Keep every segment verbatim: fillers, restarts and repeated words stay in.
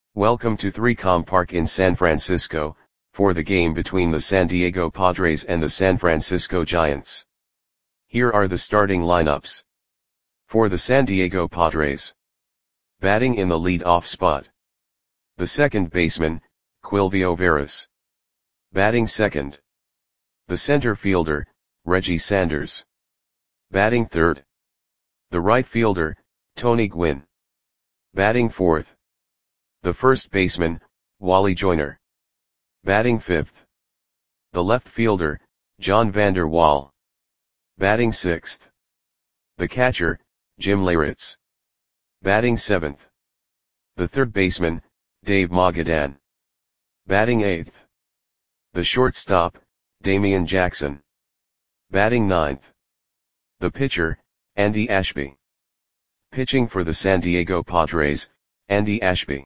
Welcome to three com Park in San Francisco, for the game between the San Diego Padres and the San Francisco Giants. Here are the starting lineups. For the San Diego Padres. Batting in the lead-off spot. The second baseman, Quilvio Veras. Batting second. The center fielder, Reggie Sanders. Batting third. The right fielder, Tony Gwynn. Batting fourth. The first baseman, Wally Joyner. Batting fifth. The left fielder, John Vander Wal. Batting sixth. The catcher, Jim Leyritz. Batting seventh. The third baseman, Dave Magadan. Batting eighth. The shortstop, Damian Jackson. Batting ninth. The pitcher, Andy Ashby. Pitching for the San Diego Padres, Andy Ashby.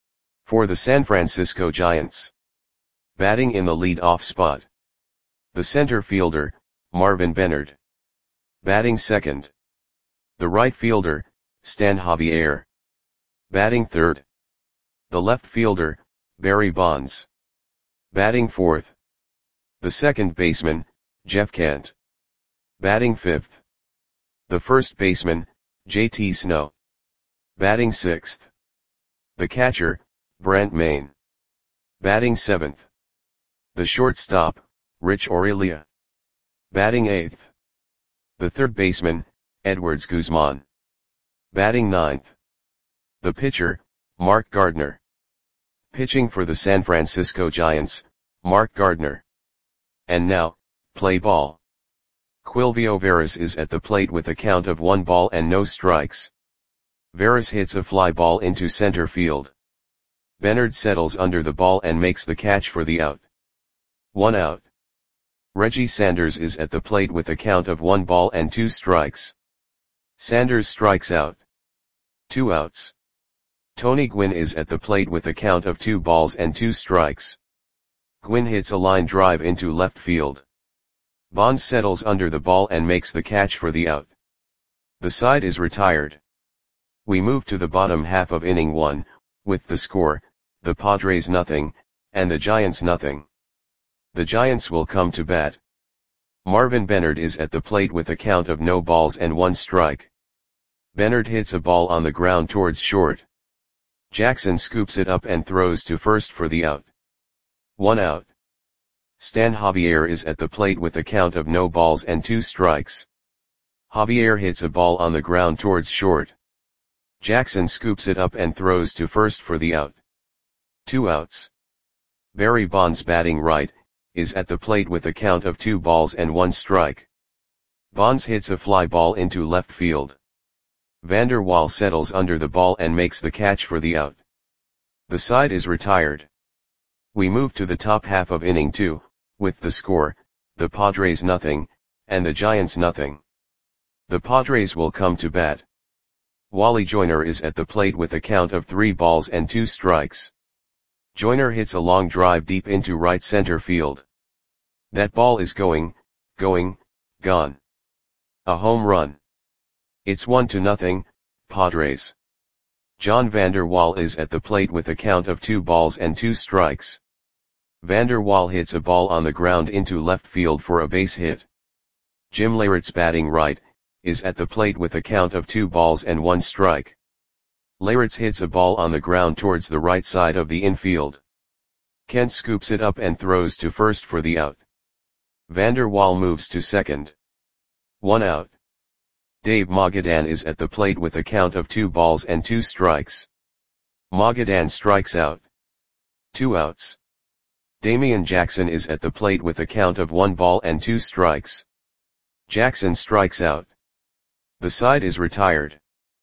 For the San Francisco Giants. Batting in the lead-off spot. The center fielder, Marvin Benard. Batting second. The right fielder, Stan Javier. Batting third. The left fielder, Barry Bonds. Batting fourth. The second baseman, Jeff Kent. Batting fifth. The first baseman, J T Snow. Batting sixth. The catcher, Brent Mayne. Batting seventh. The shortstop, Rich Aurelia. Batting eighth. The third baseman, Edwards Guzman. Batting ninth. The pitcher, Mark Gardner. Pitching for the San Francisco Giants, Mark Gardner. And now, play ball. Quilvio Veras is at the plate with a count of one ball and no strikes. Veras hits a fly ball into center field. Benard settles under the ball and makes the catch for the out. One out. Reggie Sanders is at the plate with a count of one ball and two strikes. Sanders strikes out. Two outs. Tony Gwynn is at the plate with a count of two balls and two strikes. Gwynn hits a line drive into left field. Bonds settles under the ball and makes the catch for the out. The side is retired. We move to the bottom half of inning one, with the score, the Padres nothing, and the Giants nothing. The Giants will come to bat. Marvin Benard is at the plate with a count of no balls and one strike. Benard hits a ball on the ground towards short. Jackson scoops it up and throws to first for the out. One out. Stan Javier is at the plate with a count of no balls and two strikes. Javier hits a ball on the ground towards short. Jackson scoops it up and throws to first for the out. Two outs. Barry Bonds, batting right, is at the plate with a count of two balls and one strike. Bonds hits a fly ball into left field. Vander Wal settles under the ball and makes the catch for the out. The side is retired. We move to the top half of inning two, with the score, the Padres nothing, and the Giants nothing. The Padres will come to bat. Wally Joyner is at the plate with a count of three balls and two strikes. Joyner hits a long drive deep into right center field. That ball is going, going, gone. A home run. It's one to nothing, Padres. John Vander Wal is at the plate with a count of two balls and two strikes. Vander Wal hits a ball on the ground into left field for a base hit. Jim Leyritz, batting right, is at the plate with a count of two balls and one strike. Leyritz hits a ball on the ground towards the right side of the infield. Kent scoops it up and throws to first for the out. Vander Wal moves to second. One out. Dave Magadan is at the plate with a count of two balls and two strikes. Magadan strikes out. Two outs. Damian Jackson is at the plate with a count of one ball and two strikes. Jackson strikes out. The side is retired.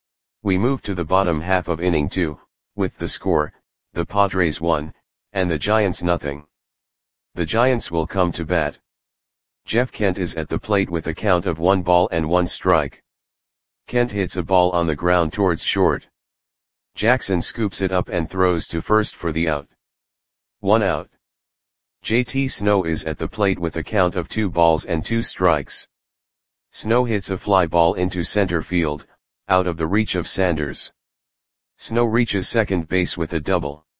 We move to the bottom half of inning two, with the score, the Padres one, and the Giants nothing. The Giants will come to bat. Jeff Kent is at the plate with a count of one ball and one strike. Kent hits a ball on the ground towards short. Jackson scoops it up and throws to first for the out. One out. J T Snow is at the plate with a count of two balls and two strikes. Snow hits a fly ball into center field, out of the reach of Sanders. Snow reaches second base with a double.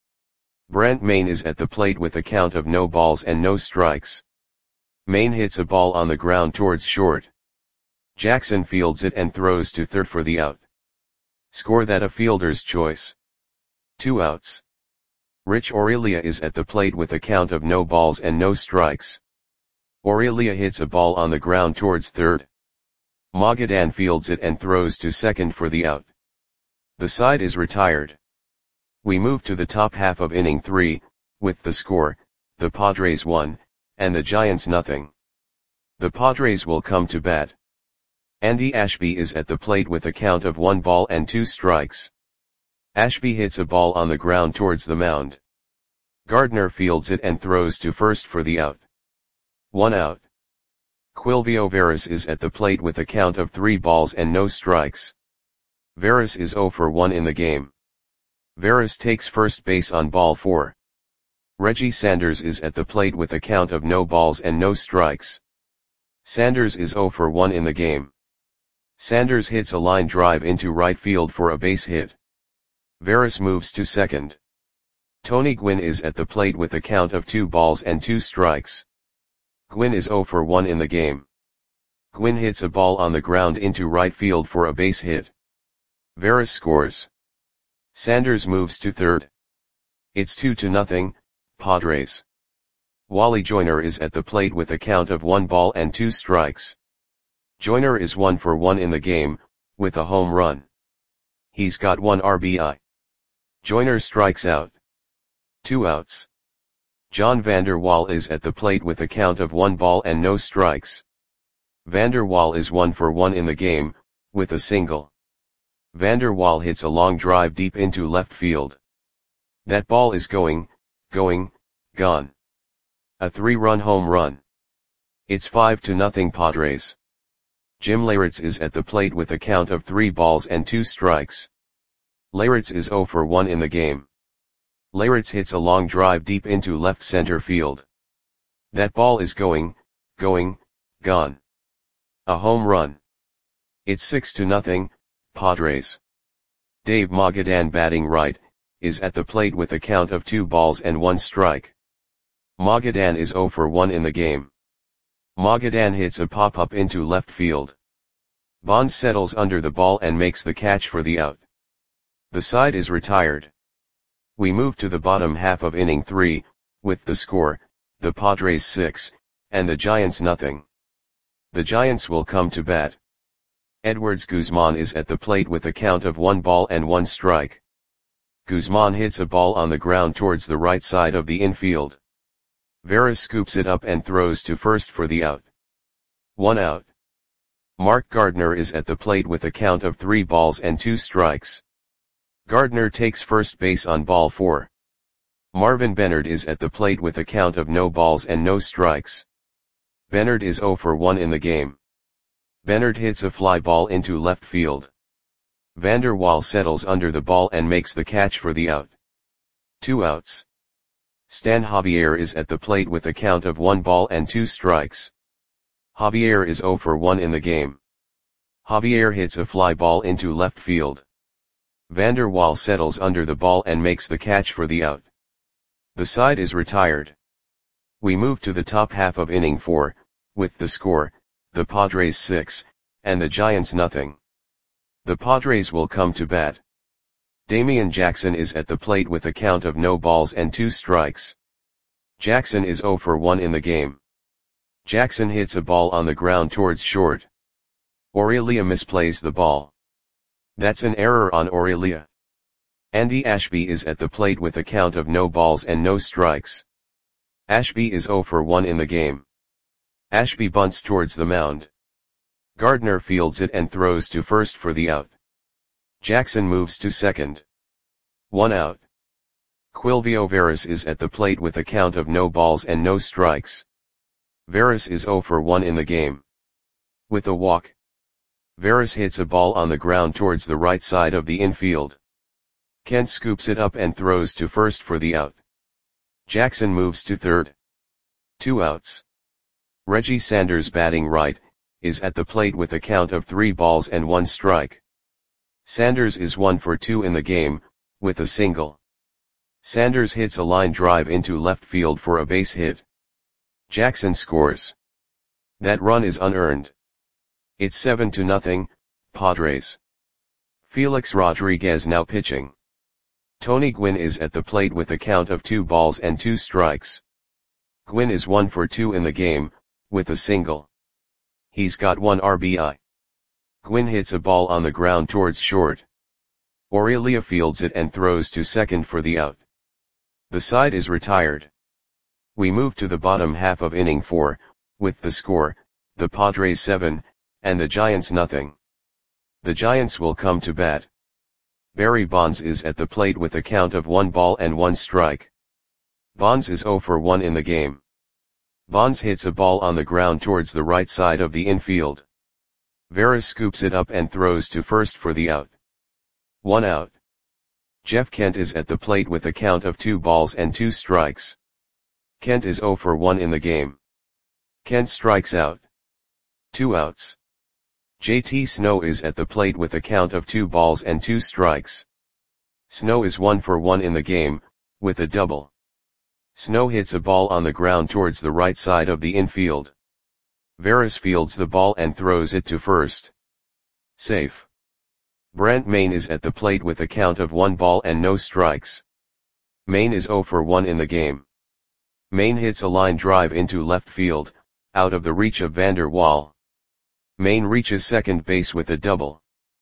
Brent Mayne is at the plate with a count of no balls and no strikes. Mayne hits a ball on the ground towards short. Jackson fields it and throws to third for the out. Score that a fielder's choice. Two outs. Rich Aurelia is at the plate with a count of no balls and no strikes. Aurelia hits a ball on the ground towards third. Magadan fields it and throws to second for the out. The side is retired. We move to the top half of inning three, with the score, the Padres one, and the Giants nothing. The Padres will come to bat. Andy Ashby is at the plate with a count of one ball and two strikes. Ashby hits a ball on the ground towards the mound. Gardner fields it and throws to first for the out. One out. Quilvio Veras is at the plate with a count of three balls and no strikes. Veras is oh for one in the game. Veras takes first base on ball four. Reggie Sanders is at the plate with a count of no balls and no strikes. Sanders is oh for one in the game. Sanders hits a line drive into right field for a base hit. Veras moves to second. Tony Gwynn is at the plate with a count of two balls and two strikes. Gwynn is oh for one in the game. Gwynn hits a ball on the ground into right field for a base hit. Veras scores. Sanders moves to third. It's two to nothing, Padres. Wally Joyner is at the plate with a count of one ball and two strikes. Joyner is one for one in the game, with a home run. He's got one R B I. Joyner strikes out. Two outs. John Vander Wal is at the plate with a count of one ball and no strikes. Vander Wal is one for one in the game, with a single. Vander Wal hits a long drive deep into left field. That ball is going, going, gone. A three-run home run. It's five to nothing Padres. Jim Leyritz is at the plate with a count of three balls and two strikes. Leyritz is oh for one in the game. Leyritz hits a long drive deep into left center field. That ball is going, going, gone. A home run. It's six to nothing, Padres. Dave Magadan, batting right, is at the plate with a count of two balls and one strike. Magadan is oh for one in the game. Magadan hits a pop-up into left field. Bonds settles under the ball and makes the catch for the out. The side is retired. We move to the bottom half of inning three, with the score, the Padres six, and the Giants nothing. The Giants will come to bat. Edwards Guzman is at the plate with a count of one ball and one strike. Guzman hits a ball on the ground towards the right side of the infield. Veras scoops it up and throws to first for the out. One out. Mark Gardner is at the plate with a count of three balls and two strikes. Gardner takes first base on ball four. Marvin Bennard is at the plate with a count of no balls and no strikes. Bennard is oh for one in the game. Bennard hits a fly ball into left field. Vander Wal settles under the ball and makes the catch for the out. Two outs. Stan Javier is at the plate with a count of one ball and two strikes. Javier is oh for one in the game. Javier hits a fly ball into left field. Vander Wal settles under the ball and makes the catch for the out. The side is retired. We move to the top half of inning four, with the score, the Padres six, and the Giants nothing. The Padres will come to bat. Damian Jackson is at the plate with a count of no balls and two strikes. Jackson is oh for one in the game. Jackson hits a ball on the ground towards short. Aurelia misplays the ball. That's an error on Aurelia. Andy Ashby is at the plate with a count of no balls and no strikes. Ashby is oh for one in the game. Ashby bunts towards the mound. Gardner fields it and throws to first for the out. Jackson moves to second. One out. Quilvio Veras is at the plate with a count of no balls and no strikes. Veras is oh for one in the game. With a walk. Veras hits a ball on the ground towards the right side of the infield. Kent scoops it up and throws to first for the out. Jackson moves to third. Two outs. Reggie Sanders, batting right, is at the plate with a count of three balls and one strike. Sanders is one for two in the game, with a single. Sanders hits a line drive into left field for a base hit. Jackson scores. That run is unearned. It's seven to nothing, Padres. Felix Rodriguez now pitching. Tony Gwynn is at the plate with a count of two balls and two strikes. Gwynn is one for two in the game, with a single. He's got one R B I. Gwynn hits a ball on the ground towards short. Aurelia fields it and throws to second for the out. The side is retired. We move to the bottom half of inning four, with the score, the Padres seven, and the Giants nothing. The Giants will come to bat. Barry Bonds is at the plate with a count of one ball and one strike. Bonds is zero for one in the game. Bonds hits a ball on the ground towards the right side of the infield. Veras scoops it up and throws to first for the out. One out. Jeff Kent is at the plate with a count of two balls and two strikes. Kent is zero for one in the game. Kent strikes out. Two outs. J T Snow is at the plate with a count of two balls and two strikes. Snow is one for one in the game, with a double. Snow hits a ball on the ground towards the right side of the infield. Veras fields the ball and throws it to first. Safe. Brant Maine is at the plate with a count of one ball and no strikes. Maine is zero for one in the game. Maine hits a line drive into left field, out of the reach of Vander Waal. Maine reaches second base with a double.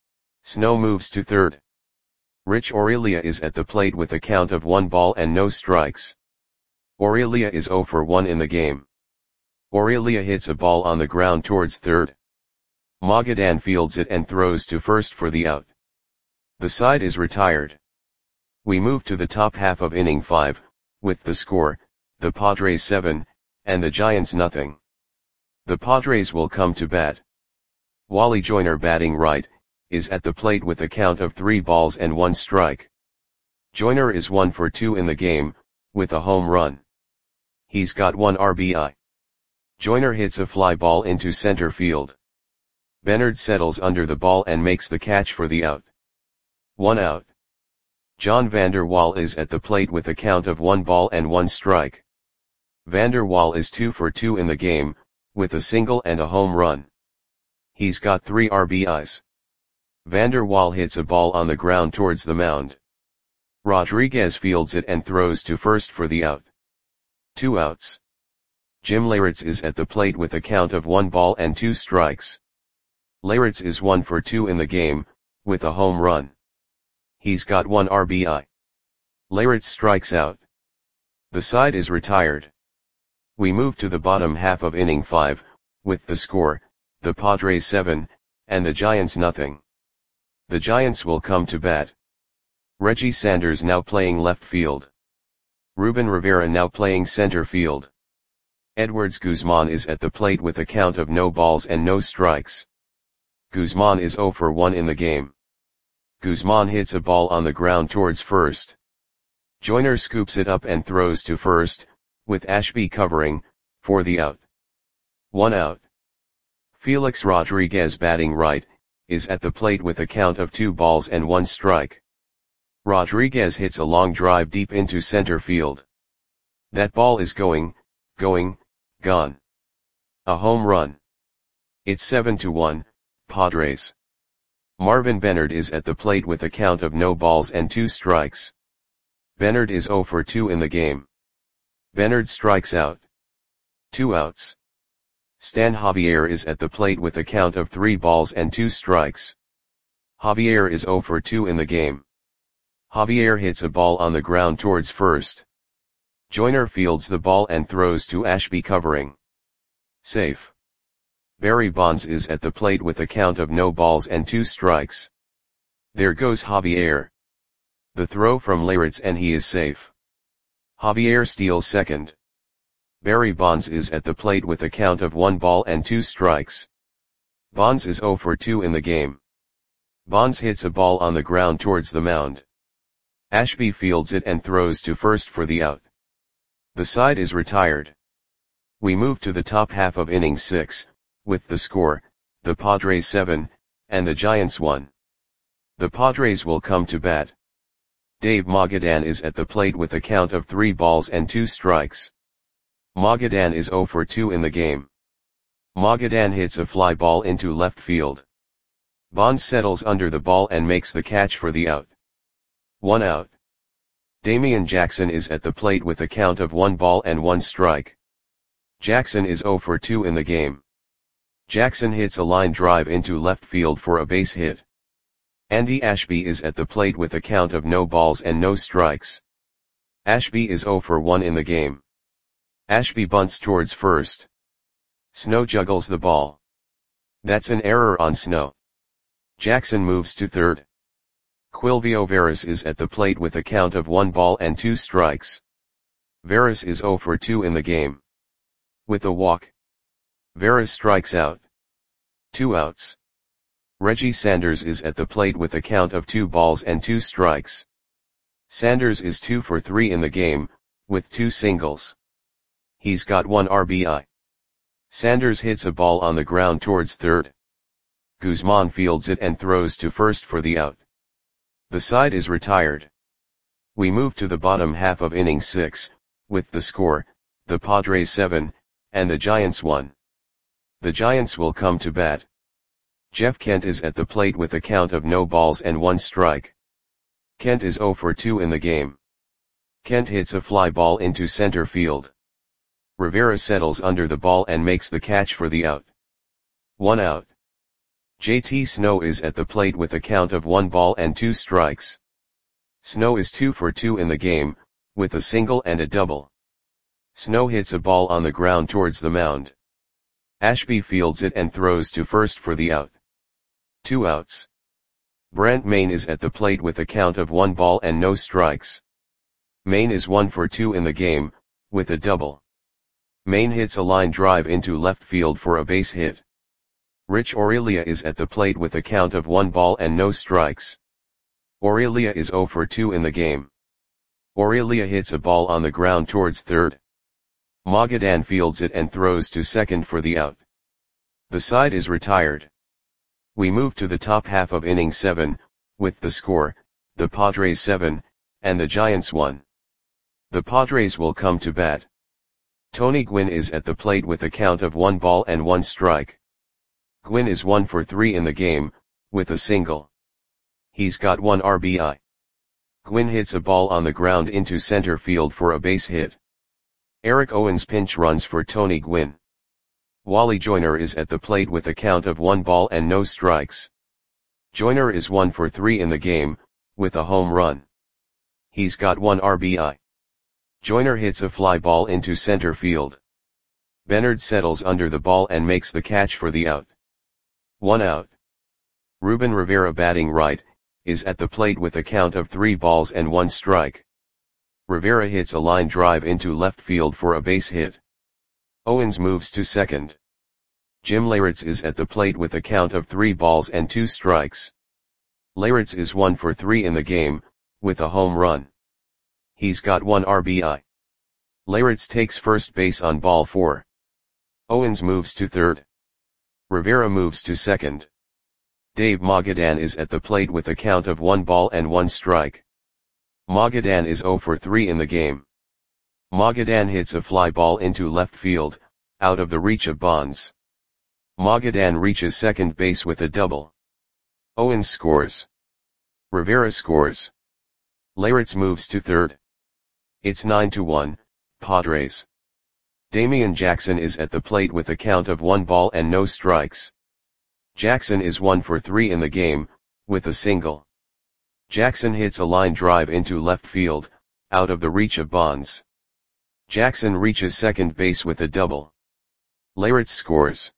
Snow moves to third. Rich Aurelia is at the plate with a count of one ball and no strikes. Aurelia is zero for one in the game. Aurelia hits a ball on the ground towards third. Magadan fields it and throws to first for the out. The side is retired. We move to the top half of inning five, with the score, the Padres seven, and the Giants nothing. The Padres will come to bat. Wally Joyner batting right, is at the plate with a count of three balls and one strike. Joyner is one for two in the game, with a home run. He's got one R B I. Joyner hits a fly ball into center field. Bernard settles under the ball and makes the catch for the out. One out. John Vander Waal is at the plate with a count of one ball and one strike. Vander Waal is two for two in the game, with a single and a home run. He's got three R B Is. Vander Waal hits a ball on the ground towards the mound. Rodriguez fields it and throws to first for the out. Two outs. Jim Leyritz is at the plate with a count of one ball and two strikes. Leyritz is one for two in the game, with a home run. He's got one R B I. Leyritz strikes out. The side is retired. We move to the bottom half of inning five, with the score, the Padres seven, and the Giants nothing. The Giants will come to bat. Reggie Sanders now playing left field. Ruben Rivera now playing center field. Edwards Guzman is at the plate with a count of no balls and no strikes. Guzman is zero for one in the game. Guzman hits a ball on the ground towards first. Joyner scoops it up and throws to first, with Ashby covering, for the out. One out. Felix Rodriguez batting right, is at the plate with a count of two balls and one strike. Rodriguez hits a long drive deep into center field. That ball is going, going, gone. A home run. It's seven to one, Padres. Marvin Bernard is at the plate with a count of no balls and two strikes. Bernard is zero for two in the game. Bernard strikes out. Two outs. Stan Javier is at the plate with a count of three balls and two strikes. Javier is zero for two in the game. Javier hits a ball on the ground towards first. Joyner fields the ball and throws to Ashby covering. Safe. Barry Bonds is at the plate with a count of no balls and two strikes. There goes Javier. The throw from Leyritz and he is safe. Javier steals second. Barry Bonds is at the plate with a count of one ball and two strikes. Bonds is zero for two in the game. Bonds hits a ball on the ground towards the mound. Ashby fields it and throws to first for the out. The side is retired. We move to the top half of inning six, with the score, the Padres seven, and the Giants one. The Padres will come to bat. Dave Magadan is at the plate with a count of three balls and two strikes. Magadan is zero for two in the game. Magadan hits a fly ball into left field. Bonds settles under the ball and makes the catch for the out. One out. Damian Jackson is at the plate with a count of one ball and one strike. Jackson is zero for two in the game. Jackson hits a line drive into left field for a base hit. Andy Ashby is at the plate with a count of no balls and no strikes. Ashby is zero for one in the game. Ashby bunts towards first. Snow juggles the ball. That's an error on Snow. Jackson moves to third. Quilvio Veras is at the plate with a count of one ball and two strikes. Veras is zero for two in the game. With a walk, Veras strikes out. Two outs. Reggie Sanders is at the plate with a count of two balls and two strikes. Sanders is two for three in the game, with two singles. He's got one R B I. Sanders hits a ball on the ground towards third. Guzman fields it and throws to first for the out. The side is retired. We move to the bottom half of inning six, with the score, the Padres seven, and the Giants one. The Giants will come to bat. Jeff Kent is at the plate with a count of no balls and one strike. Kent is zero for two in the game. Kent hits a fly ball into center field. Rivera settles under the ball and makes the catch for the out. One out. J T Snow is at the plate with a count of one ball and two strikes. Snow is two for two in the game, with a single and a double. Snow hits a ball on the ground towards the mound. Ashby fields it and throws to first for the out. Two outs. Brent Maine is at the plate with a count of one ball and no strikes. Maine is one for two in the game, with a double. Maine hits a line drive into left field for a base hit. Rich Aurelia is at the plate with a count of one ball and no strikes. Aurelia is zero for two in the game. Aurelia hits a ball on the ground towards third. Magadan fields it and throws to second for the out. The side is retired. We move to the top half of inning seven, with the score, the Padres seven, and the Giants one. The Padres will come to bat. Tony Gwynn is at the plate with a count of one ball and one strike. Gwynn is one for three in the game, with a single. He's got one R B I. Gwynn hits a ball on the ground into center field for a base hit. Eric Owens pinch runs for Tony Gwynn. Wally Joyner is at the plate with a count of one ball and no strikes. Joyner is one for three in the game, with a home run. He's got one R B I. Joyner hits a fly ball into center field. Bernard settles under the ball and makes the catch for the out. One out. Ruben Rivera, batting right, is at the plate with a count of three balls and one strike. Rivera hits a line drive into left field for a base hit. Owens moves to second. Jim Leyritz is at the plate with a count of three balls and two strikes. Leyritz is one for three in the game, with a home run. He's got one R B I. Leyritz takes first base on ball four. Owens moves to third. Rivera moves to second. Dave Magadan is at the plate with a count of one ball and one strike. Magadan is zero for three in the game. Magadan hits a fly ball into left field, out of the reach of Bonds. Magadan reaches second base with a double. Owens scores. Rivera scores. Leyritz moves to third. It's nine to one, Padres. Damian Jackson is at the plate with a count of one ball and no strikes. Jackson is one for three in the game, with a single. Jackson hits a line drive into left field, out of the reach of Bonds. Jackson reaches second base with a double. Leyritz scores.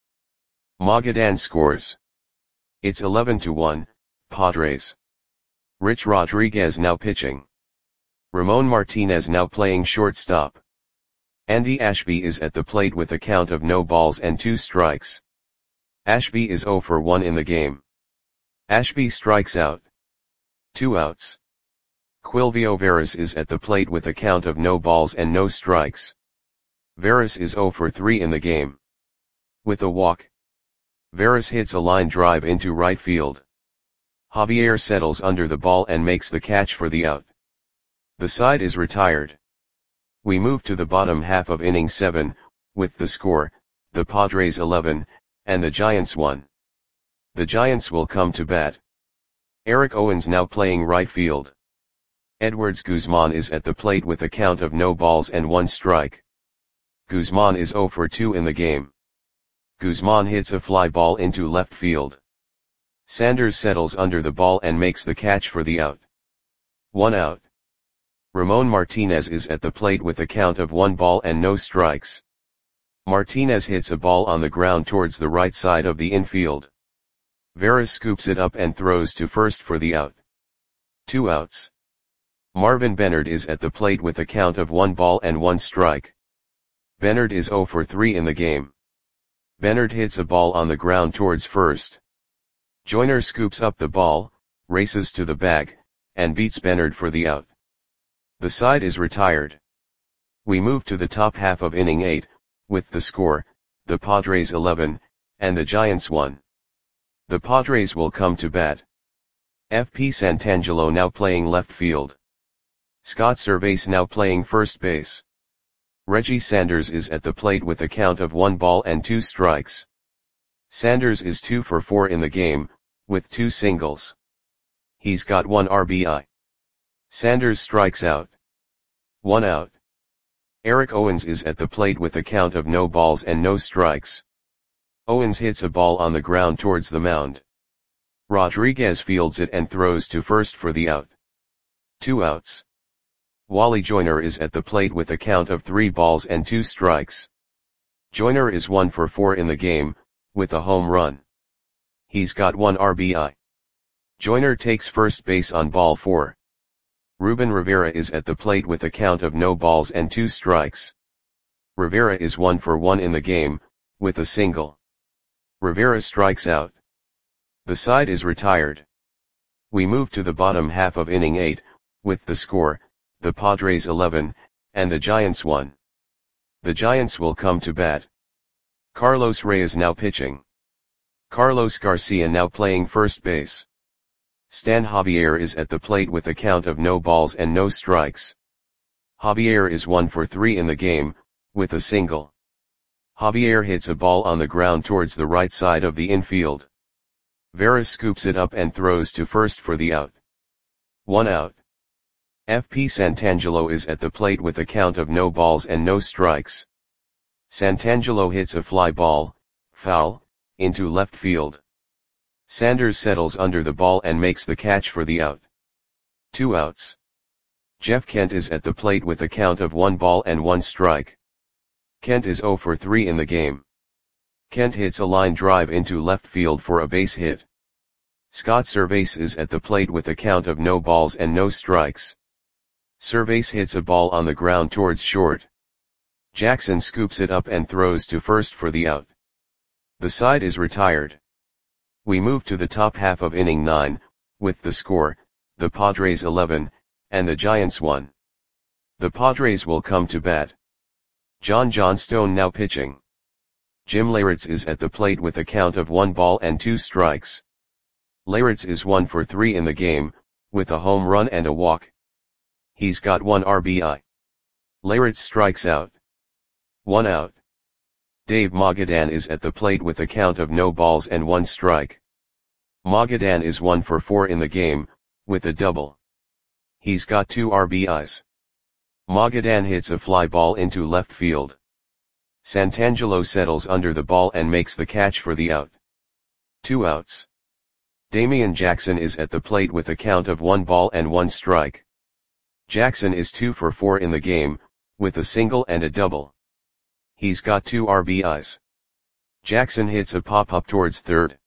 Magadan scores. It's eleven to one, Padres. Rich Rodriguez now pitching. Ramon Martinez now playing shortstop. Andy Ashby is at the plate with a count of no balls and two strikes. Ashby is zero for one in the game. Ashby strikes out. Two outs. Quilvio Veras is at the plate with a count of no balls and no strikes. Veras is zero for three in the game. With a walk, Veras hits a line drive into right field. Javier settles under the ball and makes the catch for the out. The side is retired. We move to the bottom half of inning seven, with the score, the Padres eleven, and the Giants one. The Giants will come to bat. Eric Owens now playing right field. Edwards Guzman is at the plate with a count of no balls and one strike. Guzman is oh for two in the game. Guzman hits a fly ball into left field. Sanders settles under the ball and makes the catch for the out. One out. Ramon Martinez is at the plate with a count of one ball and no strikes. Martinez hits a ball on the ground towards the right side of the infield. Veras scoops it up and throws to first for the out. Two outs. Marvin Bennard is at the plate with a count of one ball and one strike. Bennard is oh for three in the game. Bennard hits a ball on the ground towards first. Joyner scoops up the ball, races to the bag, and beats Bennard for the out. The side is retired. We move to the top half of inning eight, with the score, the Padres eleven, and the Giants one. The Padres will come to bat. F P Santangelo now playing left field. Scott Servais now playing first base. Reggie Sanders is at the plate with a count of one ball and two strikes. Sanders is two for four in the game, with two singles. He's got one R B I. Sanders strikes out. One out. Eric Owens is at the plate with a count of no balls and no strikes. Owens hits a ball on the ground towards the mound. Rodriguez fields it and throws to first for the out. Two outs. Wally Joyner is at the plate with a count of three balls and two strikes. Joyner is one for four in the game, with a home run. He's got one R B I. Joyner takes first base on ball four. Ruben Rivera is at the plate with a count of no balls and two strikes. Rivera is one for one in the game, with a single. Rivera strikes out. The side is retired. We move to the bottom half of inning eight, with the score, the Padres eleven, and the Giants one. The Giants will come to bat. Carlos Reyes now pitching. Carlos Garcia now playing first base. Stan Javier is at the plate with a count of no balls and no strikes. Javier is one for three in the game, with a single. Javier hits a ball on the ground towards the right side of the infield. Veras scoops it up and throws to first for the out. One out. F P Santangelo is at the plate with a count of no balls and no strikes. Santangelo hits a fly ball, foul, into left field. Sanders settles under the ball and makes the catch for the out. Two outs. Jeff Kent is at the plate with a count of one ball and one strike. Kent is oh for three in the game. Kent hits a line drive into left field for a base hit. Scott Servais is at the plate with a count of no balls and no strikes. Servais hits a ball on the ground towards short. Jackson scoops it up and throws to first for the out. The side is retired. We move to the top half of inning nine, with the score, the Padres eleven, and the Giants one. The Padres will come to bat. John Johnstone now pitching. Jim Leyritz is at the plate with a count of one ball and two strikes. Leyritz is one for three in the game, with a home run and a walk. He's got one R B I. Leyritz strikes out. One out. Dave Magadan is at the plate with a count of no balls and one strike. Magadan is one for four in the game, with a double. He's got two R B Is. Magadan hits a fly ball into left field. Santangelo settles under the ball and makes the catch for the out. Two outs. Damian Jackson is at the plate with a count of one ball and one strike. Jackson is two for four in the game, with a single and a double. He's got two R B Is. Jackson hits a pop-up towards third.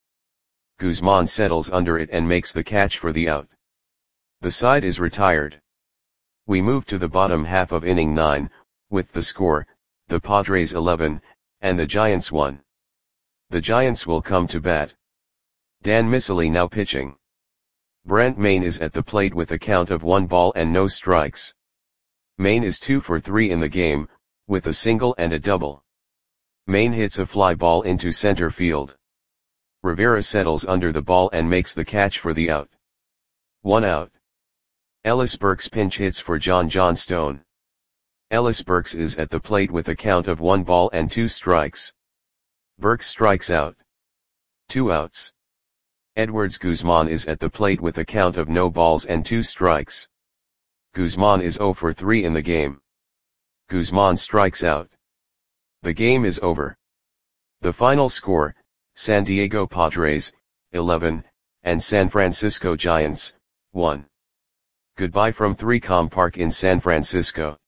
Guzman settles under it and makes the catch for the out. The side is retired. We move to the bottom half of inning nine, with the score, the Padres eleven, and the Giants one. The Giants will come to bat. Dan Miceli now pitching. Brent Maine is at the plate with a count of one ball and no strikes. Maine is two for three in the game, with a single and a double. Maine hits a fly ball into center field. Rivera settles under the ball and makes the catch for the out. One out. Ellis Burks pinch hits for John Johnstone. Ellis Burks is at the plate with a count of one ball and two strikes. Burks strikes out. Two outs. Edwards Guzman is at the plate with a count of no balls and two strikes. Guzman is zero for three in the game. Guzman strikes out. The game is over. The final score, San Diego Padres, eleven, and San Francisco Giants, one. Goodbye from three Com Park in San Francisco.